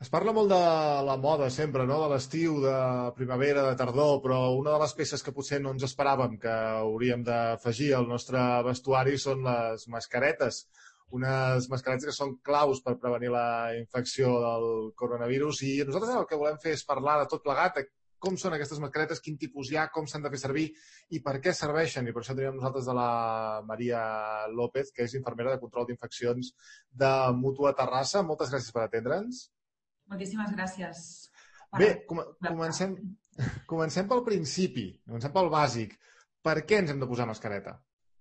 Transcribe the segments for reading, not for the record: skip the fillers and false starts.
Es parla molt de la moda sempre, no? De l'estiu, de primavera, de tardor, però una de les peces que potser no ens esperàvem que hauríem d'afegir al nostre vestuari són les mascaretes. Unes mascaretes que són claus per prevenir la infecció del coronavirus i nosaltres el que volem fer és parlar de tot plegat, de com són aquestes mascaretes, quin tipus hi ha, com s'han de fer servir i per què serveixen. I per això tenim nosaltres de la Maria López, que és infermera de control d'infeccions de Mútua Terrassa. Moltes gràcies per atendre'ns. Moltíssimes gràcies. Bé, comencem pel principi, comencem pel bàsic. Per què ens hem de posar mascareta?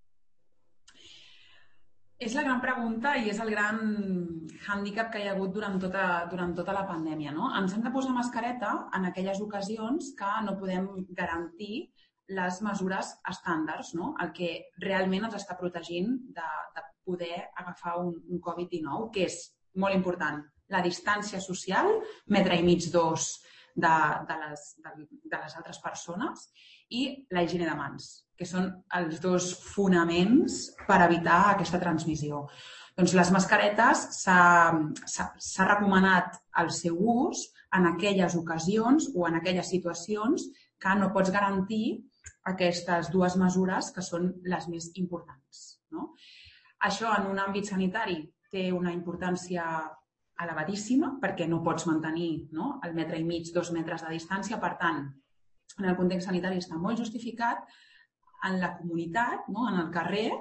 És la gran pregunta i és el gran hàndicap que hi ha hagut durant tota la pandèmia, no? Ens hem de posar mascareta en aquelles ocasions que no podem garantir les mesures estàndards, no? El que realment ens està protegint de poder agafar un Covid-19, que és molt important. La distància social, 1,5 metres, 2 de les altres persones, i la higiene de mans, que són els dos fonaments per evitar aquesta transmissió. Doncs les mascaretes s'ha recomanat el seu ús en aquelles ocasions o en aquelles situacions que no pots garantir aquestes dues mesures que són les més importants, no? Això en un àmbit sanitari té una importància elevadíssima perquè no pots mantenir, no, el 1,5 metres, 2 metres de distància. Per tant, en el context sanitari està molt justificat. En la comunitat, no, en el carrer,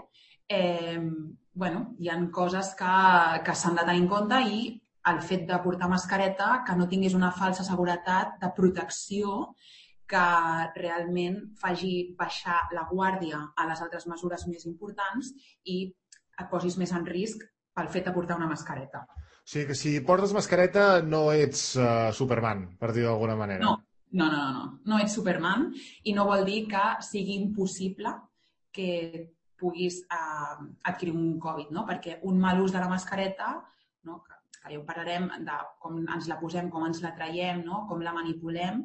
hi ha coses que s'han de tenir en compte i el fet de portar mascareta que no tinguis una falsa seguretat de protecció que realment faci baixar la guàrdia a les altres mesures més importants i et posis més en risc pel fet de portar una mascareta. O sigui que si portes mascareta no ets Superman, per dir d'alguna manera. No ets Superman i no vol dir que sigui impossible que puguis adquirir un Covid, no? Perquè un mal ús de la mascareta, no? Que ja ho parlarem de com ens la posem, com ens la traiem, no? Com la manipulem,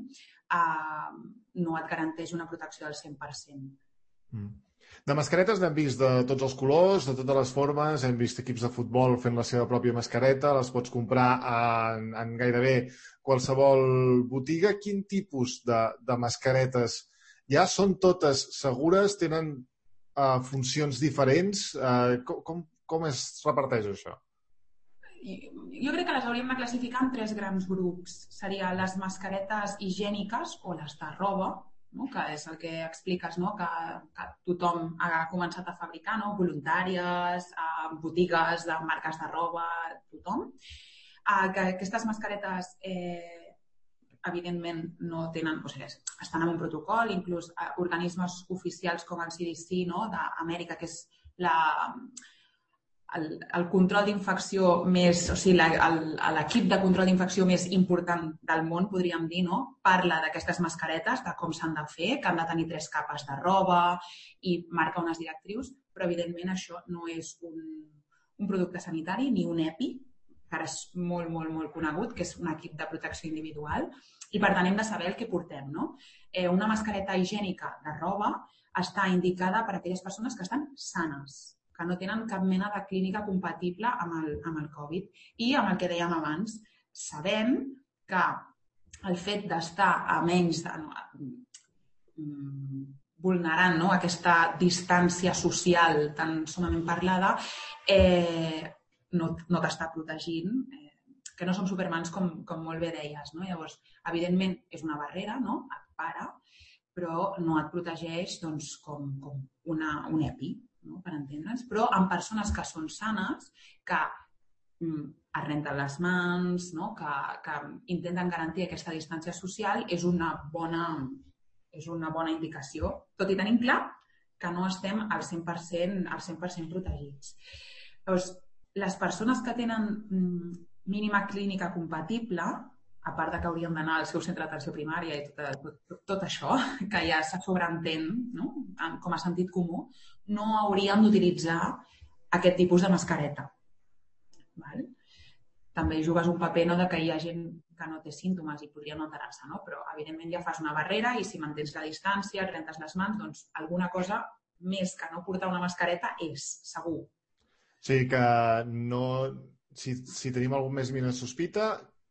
no et garanteix una protecció del 100%. De mascaretes n'hem vist de tots els colors, de totes les formes, hem vist equips de futbol fent la seva pròpia mascareta, les pots comprar en gairebé qualsevol botiga. Quin tipus de mascaretes hi ha? Són totes segures? Tenen funcions diferents? Com es reparteix això? Jo crec que les hauríem de classificar en 3 grans grups. Serien les mascaretes higièniques o les de roba, no? Que és el que expliques, no? Que tothom ha començat a fabricar, no? Voluntàries, botigues de marques de roba, tothom. Que aquestes mascaretes evidentment no tenen, estan en un protocol, inclús organismes oficials com el CDC, no? d'Amèrica, que és el control d'infecció més, l'equip de control d'infecció més important del món, podríem dir, no? Parla d'aquestes mascaretes, de com s'han de fer, que han de tenir 3 capes de roba i marca unes directrius, però evidentment això no és un producte sanitari ni un EPI, que ara és molt, molt, molt conegut, que és un equip de protecció individual, i per tant hem de saber el que portem, no? Una mascareta higiènica de roba està indicada per a aquelles persones que estan sanes, que no tenen cap mena de clínica compatible amb el Covid. I amb el que dèiem abans, sabem que el fet d'estar a menys vulnerant, no? Aquesta distància social tan sumament parlada no t'està protegint, que no som supermans com molt bé deies, no? Llavors, evidentment, és una barrera, no? Et para, però no et protegeix doncs, com un EPI, no? Per entendre'ns, però en persones que són sanes, que es renten les mans, no? Que intenten garantir aquesta distància social, és una bona indicació, tot i tenint clar que no estem al 100% protegits. Llavors, les persones que tenen mínima clínica compatible, a part que hauríem d'anar al seu centre d'atenció primària i tot això, que ja se sobreentén, no? Com a sentit comú, no hauríem d'utilitzar aquest tipus de mascareta. Val? També hi jugues un paper, no, de que hi ha gent que no té símptomes i podria no enterar-se, no? Però evidentment ja fas una barrera i si mantens la distància, et rentes les mans, doncs alguna cosa més que no portar una mascareta és, segur. O sigui que no, si tenim algun més mínima sospita,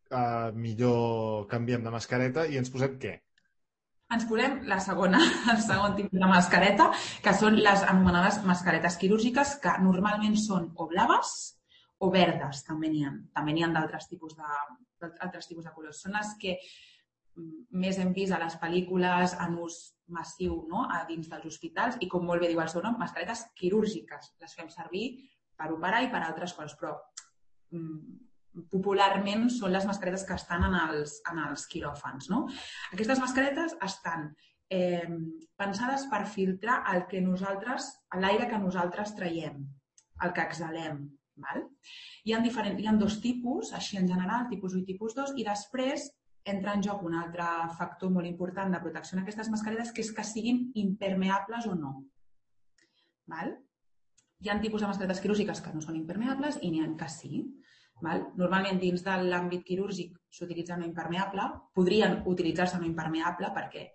millor canviem de mascareta i ens posem què? Ens posem el segon tipus de mascareta, que són les anomenades mascaretes quirúrgiques, que normalment són o blaves o verdes, també n'hi ha. També n'hi ha d'altres tipus de colors. Són les que més hem vist a les pel·lícules en ús massiu, no? A dins dels hospitals i, com molt bé diu el seu nom, mascaretes quirúrgiques. Les fem servir per operar i per altres coses, però popularment són les mascaretes que estan en els quiròfans, no? Aquestes mascaretes estan pensades per filtrar l'aire que nosaltres traiem, el que exhalem. Val? Hi ha dos tipus, així en general, tipus 1 i tipus 2, i després entra en joc un altre factor molt important de protecció en aquestes mascaretes, que és que siguin impermeables o no. Val? Hi ha tipus de mascaretes quirúrgiques que no són impermeables i n'hi ha que sí. Val? Normalment, dins de l'àmbit quirúrgic s'utilitza no impermeable, podrien utilitzar-se no impermeable perquè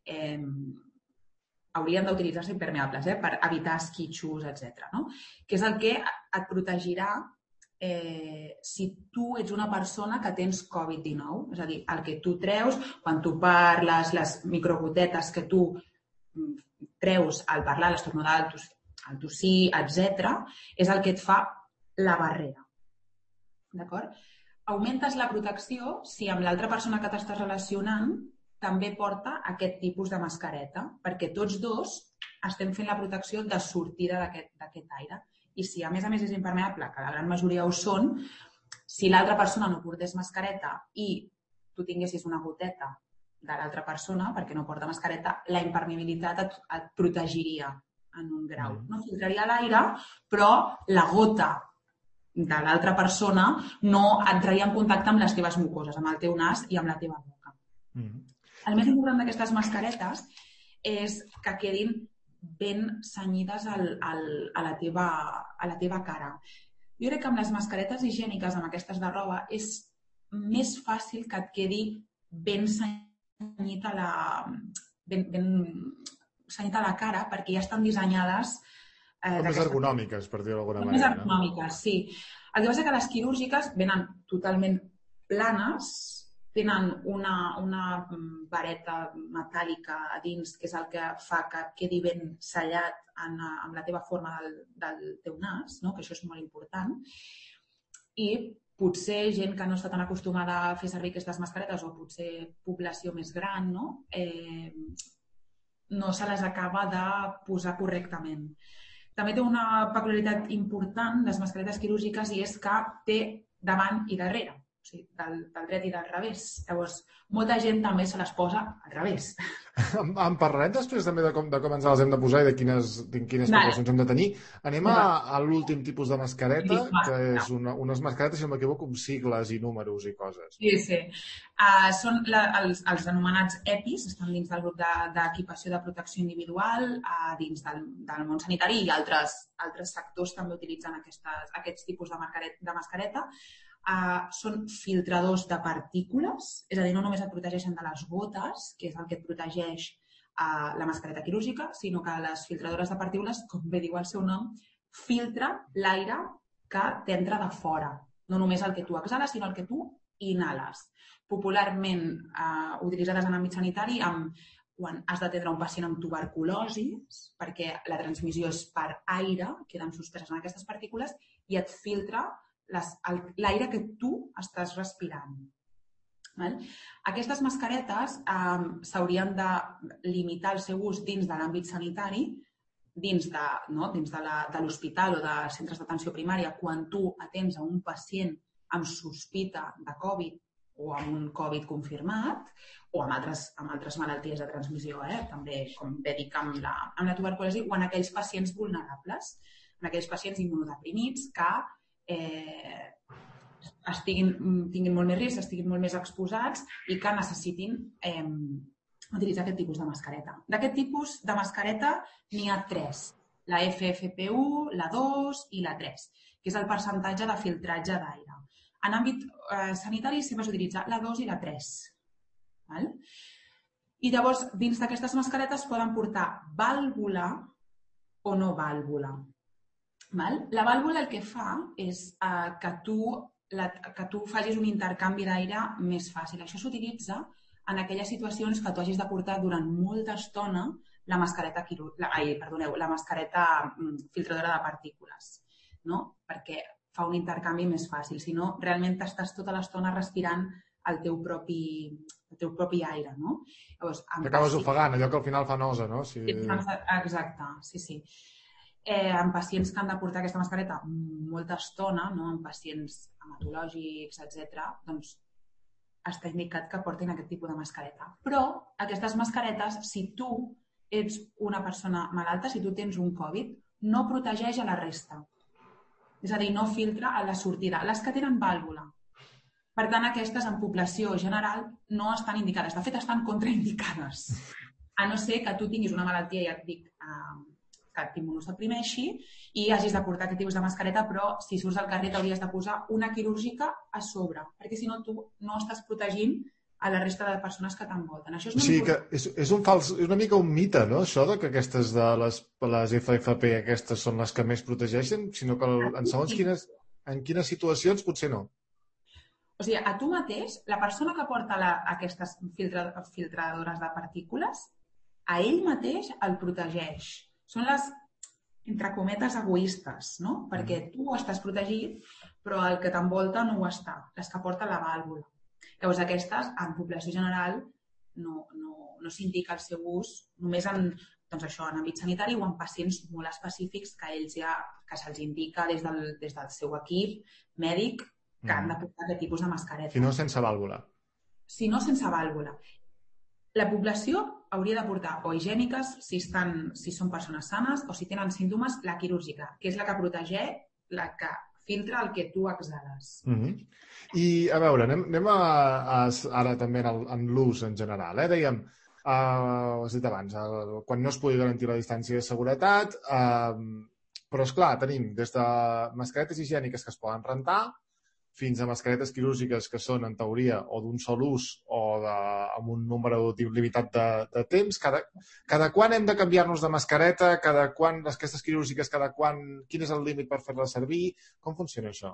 haurien d'utilitzar-se impermeables per evitar esquitxos, etc. No? Que és el que et protegirà si tu ets una persona que tens Covid-19, és a dir, el que tu treus quan tu parles, les microgotetes que tu treus al parlar, l'estornudar, el tossir, etc., és el que et fa la barrera. D'acord? Augmentes la protecció si amb l'altra persona que t'estàs relacionant també porta aquest tipus de mascareta, perquè tots dos estem fent la protecció de sortida d'aquest aire. I si a més és impermeable, que la gran majoria ho són, si l'altra persona no portés mascareta i tu tinguessis una goteta de l'altra persona, perquè no porta mascareta, la impermeabilitat et protegiria en un grau. No filtraria l'aire, però la gota de l'altra persona no entraria en contacte amb les teves mucoses, amb el teu nas i amb la teva boca. El més important d'aquestes mascaretes és que quedin ben senyides a la teva cara. Jo crec que amb les mascaretes higièniques, amb aquestes de roba, és més fàcil que et quedi ben senyit a la cara, perquè ja estan dissenyades més ergonòmiques, per dir-ho d'alguna manera. Més ergonòmiques, sí. El que passa és que les quirúrgiques venen totalment planes, tenen una vareta metàl·lica a dins, que és el que fa que quedi ben sellat amb la teva forma del teu nas, no? Que això és molt important. I potser gent que no està tan acostumada a fer servir aquestes mascaretes, o potser població més gran, no se les acaba de posar correctament. També té una peculiaritat important, les mascaretes quirúrgiques, i és que té davant i darrere. O sigui, del dret i del revés. Llavors, molta gent també se les posa al revés. En parlarem després també de com ens les hem de posar i de quines precaucions hem de tenir. Anem a l'últim tipus de mascareta, que és unes mascaretes, si no m'equivoco, amb sigles i números i coses. Sí. Són els anomenats EPIs, estan dins del grup d'equipació de protecció individual, dins del món sanitari, i altres sectors també utilitzen aquests tipus de mascareta. Són filtradors de partícules, és a dir, no només et protegeixen de les gotes, que és el que et protegeix la mascareta quirúrgica, sinó que les filtradores de partícules, com bé diu el seu nom, filtra l'aire que t'entra de fora. No només el que tu exhales, sinó el que tu inhales. Popularment utilitzades en l'àmbit sanitari quan has d'atendre un pacient amb tuberculosi, perquè la transmissió és per aire, queden suspeses en aquestes partícules, i et filtra l'aire que tu estàs respirant. Aquestes mascaretes s'haurien de limitar el seu ús dins de l'àmbit sanitari, dins de l'hospital o de centres d'atenció primària, quan tu atens a un pacient amb sospita de Covid o amb un Covid confirmat, o amb altres malalties de transmissió, també, com bé dic, amb la tuberculosi, o en aquells pacients vulnerables, en aquells pacients immunodeprimits que tinguin molt més risc, estiguin molt més exposats i que necessitin utilitzar aquest tipus de mascareta. D'aquest tipus de mascareta n'hi ha 3, la FFP1, la 2 i la 3, que és el percentatge de filtratge d'aire. En àmbit sanitari sempre s'utilitza la 2 i la 3. I llavors, dins d'aquestes mascaretes poden portar vàlvula o no vàlvula. La vàlvula el que fa és que tu que tu facis un intercanvi d'aire més fàcil. Això s'utilitza en aquelles situacions que tu hagis de portar durant molta estona la mascareta filtradora de partícules, no? Perquè fa un intercanvi més fàcil. Si no, realment estàs tota l'estona respirant el teu propi aire, no? Llavors, t'acabes ofegant, allò que al final fa nosa, no? Exacte, sí. En pacients que han de portar aquesta mascareta molta estona, no? En pacients hematològics, etc., doncs està indicat que portin aquest tipus de mascareta. Però aquestes mascaretes, si tu ets una persona malalta, si tu tens un Covid, no protegeix a la resta. És a dir, no filtra a la sortida. Les que tenen vàlvula. Per tant, aquestes en població general no estan indicades. De fet, estan contraindicades. A no ser que tu tinguis una malaltia, ja et dic, que t'immunosuprimeixi i hagis de portar aquest tipus de mascareta, però si surts al carrer t'hauries de posar una quirúrgica a sobre, perquè si no tu no estàs protegint a la resta de persones que t'envolten. Això és que és una mica un mite, no?, això de que aquestes de les FFP aquestes són les que més protegeixen, sinó que en segons en quines situacions potser no. O sigui, a tu mateix, la persona que porta aquestes filtradores de partícules, a ell mateix el protegeix. Són les, entre cometes, egoistes, no? Perquè tu estàs protegit, però el que t'envolta no ho està, les que porten la vàlvula. Llavors, aquestes, en població general, no s'indica el seu ús, només en àmbit sanitari o en pacients molt específics que se'ls indica des del seu equip mèdic que han de portar aquest tipus de mascareta. Si no, sense vàlvula. Si no, sense vàlvula. La població hauria de portar o higièniques, si són persones sanes, o si tenen símptomes, la quirúrgica, que és la que protegeix, la que filtra el que tu exhales. I, a veure, anem ara també en l'ús en general. Dèiem, ho has dit abans, quan no es pugui garantir la distància de seguretat, però, esclar, tenim des de mascaretes higièniques que es poden rentar, fins a mascaretes quirúrgiques que són, en teoria, o d'un sol ús o amb un número limitat de temps. Cada quan hem de canviar-nos de mascareta? Aquestes quirúrgiques, quin és el límit per fer-les servir? Com funciona això?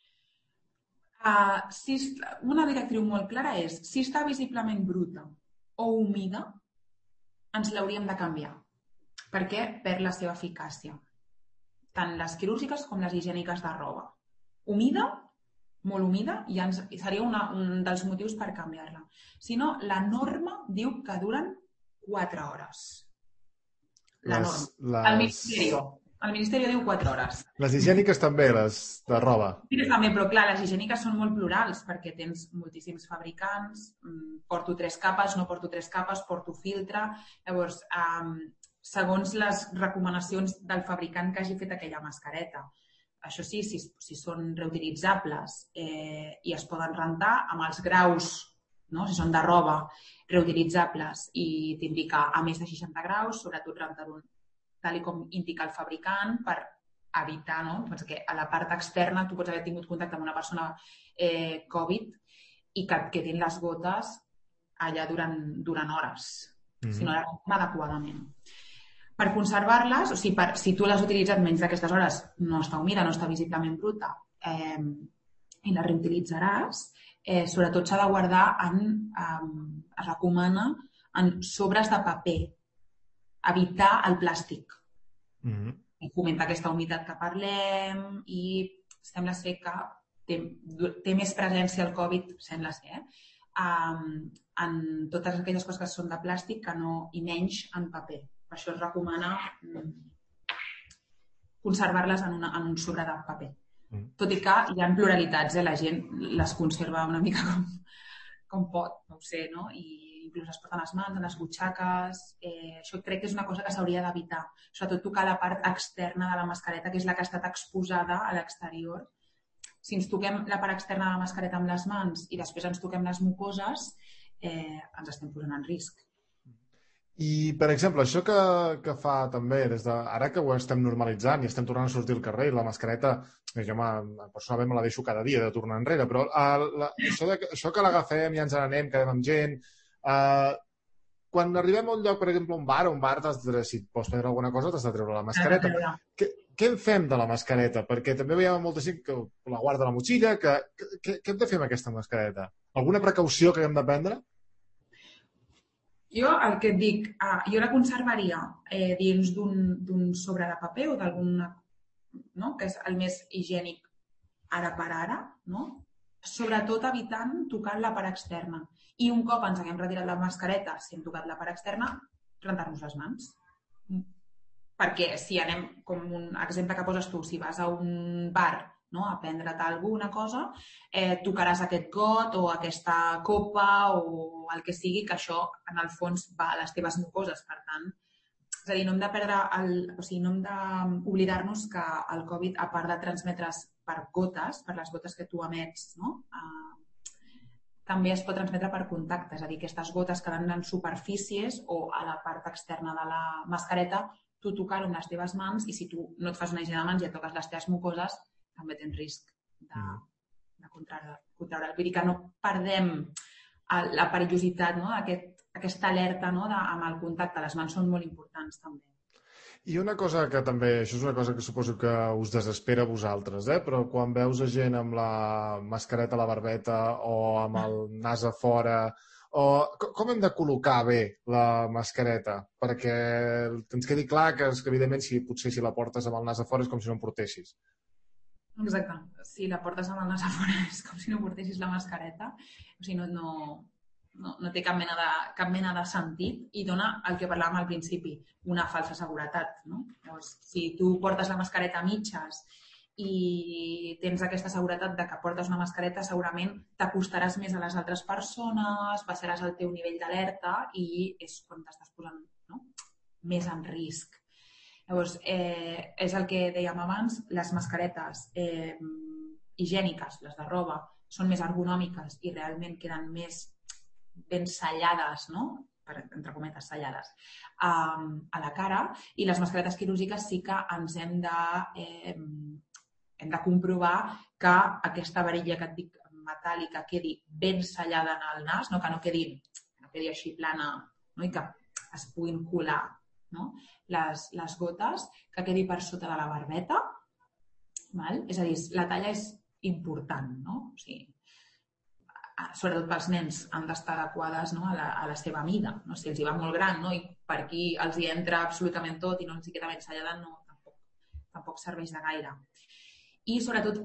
Una directriu molt clara és, si està visiblement bruta o humida, ens l'hauríem de canviar, perquè perd la seva eficàcia. Tant les quirúrgiques com les higièniques de roba. Humida, molt humida, i seria un dels motius per canviar-la. Si no, la norma diu que duren 4 hores. La norma. El Ministeri diu 4 hores. Les higièniques també, les de roba. Sí, també, però clar, les higièniques són molt plurals, perquè tens moltíssims fabricants, porto 3 capes, no porto 3 capes, porto filtre. Llavors, segons les recomanacions del fabricant que hagi fet aquella mascareta. Això sí, si són reutilitzables i es poden rentar amb els graus, no? Si són de roba, reutilitzables i t'indica a més de 60 graus, sobretot rentar-ho tal com indica el fabricant per evitar, no? Perquè a la part externa tu pots haver tingut contacte amb una persona Covid i que et quedin les gotes allà durant hores, si no la rentem adequadament. Per conservar-les, o sigui, si tu l'has utilitzat menys d'aquestes hores, no està humida, no està visiblement bruta, i la reutilitzaràs, sobretot s'ha de guardar es recomana en sobres de paper, evitar el plàstic. Fomenta aquesta humitat que parlem i sembla ser que té més presència el Covid, sembla ser, en totes aquelles coses que són de plàstic i menys en paper. Per això es recomana conservar-les en un sobre de paper. Tot i que hi ha pluralitats, la gent les conserva una mica com pot, no ho sé, no? I inclús es porten les mans, a les butxaques. Això crec que és una cosa que s'hauria d'evitar. Sobretot tocar la part externa de la mascareta, que és la que ha estat exposada a l'exterior. Si ens toquem la part externa de la mascareta amb les mans i després ens toquem les mucoses, ens estem posant en risc. I, per exemple, això que fa també, ara que ho estem normalitzant i estem tornant a sortir al carrer i la mascareta, jo personalment me la deixo cada dia de tornar enrere, però això que l'agafem i ens n'anem, quedem amb gent, quan arribem a un lloc, per exemple, un bar, si et vols prendre alguna cosa t'has de treure la mascareta. què en fem de la mascareta? Perquè també veiem molta gent que la guarda a la motxilla. Què hem de fer amb aquesta mascareta? Alguna precaució que hem de prendre? Jo el que et dic, jo la conservaria dins d'un sobre de paper o d'alguna, no? Que és el més higiènic ara per ara, no? Sobretot evitant tocar la part externa. I un cop ens haguem retirat la mascareta, si hem tocat la part externa, rentar-nos les mans. Perquè si anem, com un exemple que poses tu, si vas a un bar, no, a prendre't alguna cosa, tocaràs aquest got o aquesta copa o el que sigui, que això en el fons va a les teves mucoses. Per tant, és a dir, no hem de perdre no hem d'oblidar-nos que el Covid, a part de transmetre's per gotes, per les gotes que tu emets, no? També es pot transmetre per contacte, és a dir, aquestes gotes quedant en superfícies o a la part externa de la mascareta, tu tocar-ho amb les teves mans i si tu no et fas una higiene de mans i et toques les teves mucoses, també tens risc de contraure. Vull dir que no perdem la perillositat, no? Aquesta alerta, no? Amb el contacte. Les mans són molt importants també. I una cosa que també, això és una cosa que suposo que us desespera a vosaltres, però quan veus a gent amb la mascareta a la barbeta o amb el nas a fora, com hem de col·locar bé la mascareta? Perquè ens quedi clar que evidentment potser si la portes amb el nas a fora és com si no en portessis. Exacte. Si la portes amb el nas a fora és com si no portessis la mascareta. O sigui, no té cap mena de sentit i dona el que parlàvem al principi, una falsa seguretat. No? Llavors, si tu portes la mascareta a mitges i tens aquesta seguretat de que portes una mascareta, segurament t'acostaràs més a les altres persones, baixaràs el teu nivell d'alerta i és quan t'estàs posant, no? més en risc. Llavors, és el que dèiem abans, les mascaretes higièniques, les de roba, són més ergonòmiques i realment queden més ben sellades, no? Entre cometes, sellades, a la cara, i les mascaretes quirúrgiques sí que ens hem de comprovar que aquesta varilla que et dic metàl·lica quedi ben sellada en el nas, no? Que no quedi així plana, no? I que es puguin colar, no? les gotes, que quedi per sota de la barbeta. Val? És a dir, la talla és important, no? O sigui, sobretot pels nens han d'estar adequades, no? a la seva mida. No? Si els hi va molt gran, no? I per aquí els hi entra absolutament tot i no els hi queda ben sellada, tampoc serveix de gaire. I sobretot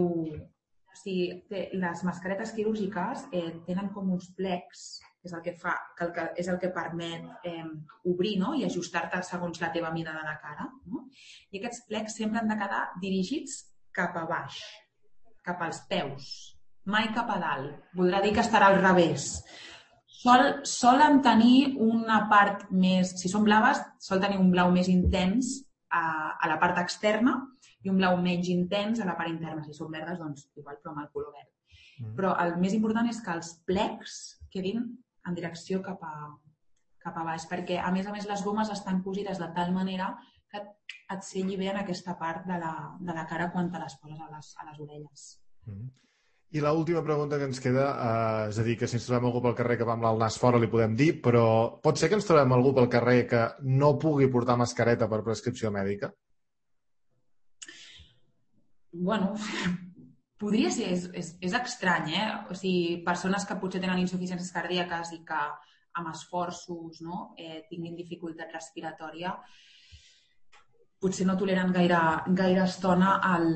les mascaretes quirúrgiques tenen com uns plecs, que és el que permet obrir, no? I ajustar-te segons la teva mida de la cara. No? I aquests plecs sempre han de quedar dirigits cap a baix, cap als peus, mai cap a dalt. Voldrà dir que estarà al revés. Solen tenir una part més... Si són blaves, sol tenir un blau més intens a la part externa i un blau menys intens a la part interna. Si són verdes, doncs igual, però amb el color verd. Però el més important és que els plecs quedin en direcció cap a baix, perquè a més les gomes estan cosides de tal manera que et selli bé en aquesta part de la cara quan te les poses a les orelles. I l'última pregunta que ens queda, és a dir, que si ens trobem algú pel carrer que va amb el nas fora li podem dir, però pot ser que ens trobem algú pel carrer que no pugui portar mascareta per prescripció mèdica? Bueno, podria ser, és estrany, O sigui, persones que potser tenen insuficiències cardíaques i que amb esforços, no? Tinguin dificultat respiratòria, potser no toleren gaire estona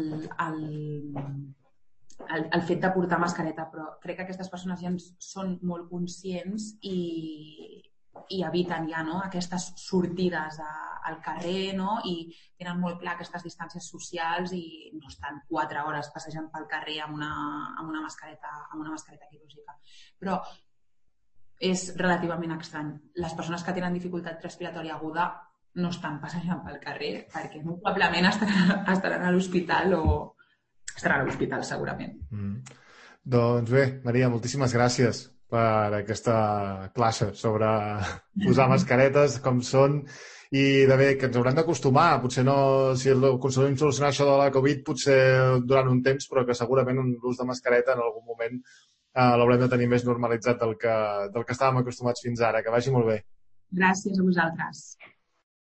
el fet de portar mascareta, però crec que aquestes persones ja són molt conscients i eviten ja, no? Aquestes sortides al carrer, no? I tenen molt clar aquestes distàncies socials i no estan 4 hores passejant pel carrer amb una mascareta quirúrgica. Però és relativament estrany. Les persones que tenen dificultat respiratòria aguda no estan passejant pel carrer perquè probablement estaran a l'hospital o estarà a l'hospital, segurament. Doncs bé, Maria, moltíssimes gràcies per aquesta classe sobre posar mascaretes, com són, i de bé, que ens haurem d'acostumar. Potser no, si aconseguim solucionar això de la Covid, potser durant un temps, però que segurament l'ús de mascareta en algun moment l'haurem de tenir més normalitzat del que estàvem acostumats fins ara. Que vagi molt bé. Gràcies a vosaltres.